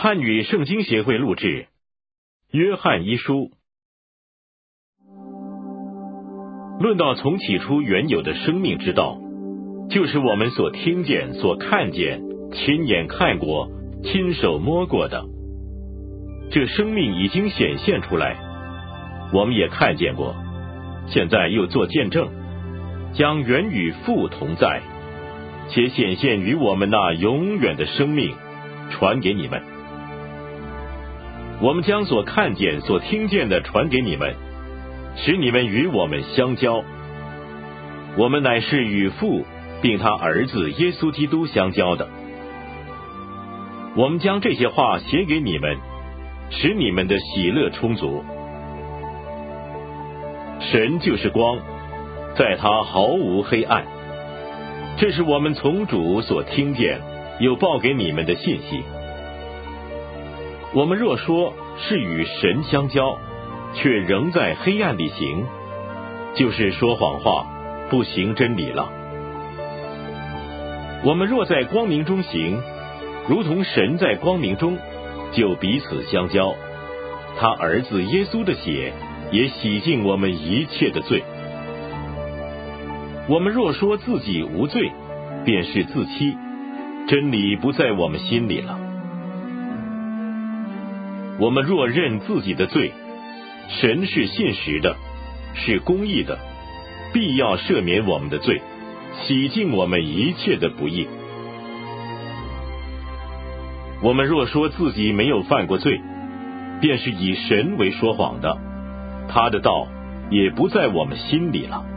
汉语圣经协会录制，约翰一书。论到从起初原有的生命之道，就是我们所听见、所看见、亲眼看过、亲手摸过的。这生命已经显现出来，我们也看见过，现在又做见证，将原与父同在，且显现于我们那永远的生命传给你们。我们将所看见、所听见的传给你们，使你们与我们相交。我们乃是与父并他儿子耶稣基督相交的。我们将这些话写给你们，使你们的喜乐充足。神就是光，在他毫无黑暗。这是我们从主所听见又报给你们的信息。我们若说是与神相交，却仍在黑暗里行，就是说谎话，不行真理了。我们若在光明中行，如同神在光明中，就彼此相交。他儿子耶稣的血也洗净我们一切的罪。我们若说自己无罪，便是自欺，真理不在我们心里了。我们若认自己的罪，神是信实的，是公义的，必要赦免我们的罪，洗净我们一切的不义。我们若说自己没有犯过罪，便是以神为说谎的，他的道也不在我们心里了。